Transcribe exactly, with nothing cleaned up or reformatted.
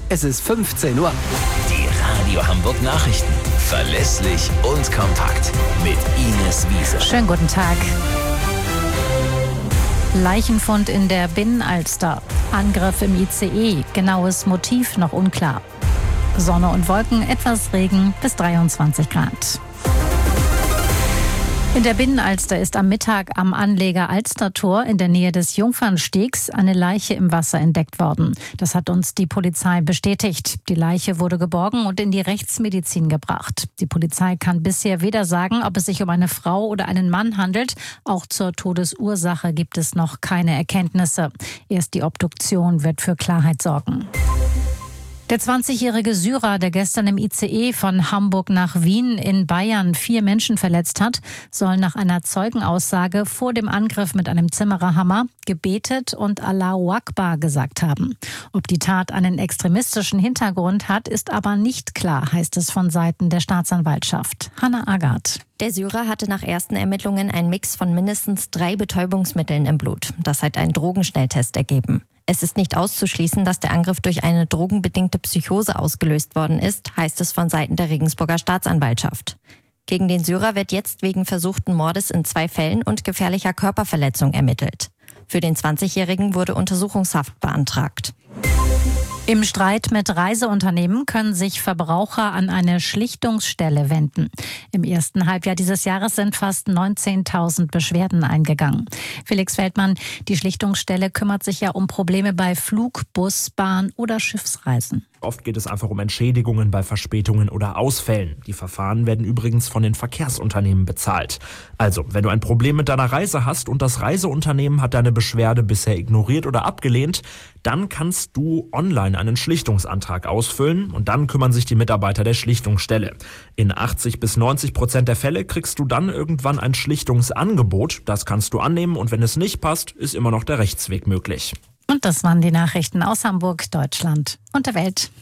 Es ist fünfzehn Uhr. Die Radio Hamburg Nachrichten. Verlässlich und kompakt. Mit Ines Wiese. Schönen guten Tag. Leichenfund in der Binnenalster. Angriff im I C E. Genaues Motiv noch unklar. Sonne und Wolken, etwas Regen bis dreiundzwanzig Grad. In der Binnenalster ist am Mittag am Anleger Alstertor in der Nähe des Jungfernstegs eine Leiche im Wasser entdeckt worden. Das hat uns die Polizei bestätigt. Die Leiche wurde geborgen und in die Rechtsmedizin gebracht. Die Polizei kann bisher weder sagen, ob es sich um eine Frau oder einen Mann handelt. Auch zur Todesursache gibt es noch keine Erkenntnisse. Erst die Obduktion wird für Klarheit sorgen. Der zwanzigjährige Syrer, der gestern im I C E von Hamburg nach Wien in Bayern vier Menschen verletzt hat, soll nach einer Zeugenaussage vor dem Angriff mit einem Zimmererhammer gebetet und Allahu Akbar gesagt haben. Ob die Tat einen extremistischen Hintergrund hat, ist aber nicht klar, heißt es von Seiten der Staatsanwaltschaft. Hanna Agard. Der Syrer hatte nach ersten Ermittlungen einen Mix von mindestens drei Betäubungsmitteln im Blut. Das hat ein Drogenschnelltest ergeben. Es ist nicht auszuschließen, dass der Angriff durch eine drogenbedingte Psychose ausgelöst worden ist, heißt es von Seiten der Regensburger Staatsanwaltschaft. Gegen den Syrer wird jetzt wegen versuchten Mordes in zwei Fällen und gefährlicher Körperverletzung ermittelt. Für den zwanzigjährigen wurde Untersuchungshaft beantragt. Im Streit mit Reiseunternehmen können sich Verbraucher an eine Schlichtungsstelle wenden. Im ersten Halbjahr dieses Jahres sind fast neunzehntausend Beschwerden eingegangen. Felix Feldmann, die Schlichtungsstelle kümmert sich ja um Probleme bei Flug-, Bus-, Bahn- oder Schiffsreisen. Oft geht es einfach um Entschädigungen bei Verspätungen oder Ausfällen. Die Verfahren werden übrigens von den Verkehrsunternehmen bezahlt. Also, wenn du ein Problem mit deiner Reise hast und das Reiseunternehmen hat deine Beschwerde bisher ignoriert oder abgelehnt, dann kannst du online einen Schlichtungsantrag ausfüllen und dann kümmern sich die Mitarbeiter der Schlichtungsstelle. In achtzig bis neunzig Prozent der Fälle kriegst du dann irgendwann ein Schlichtungsangebot. Das kannst du annehmen und wenn es nicht passt, ist immer noch der Rechtsweg möglich. Und das waren die Nachrichten aus Hamburg, Deutschland und der Welt.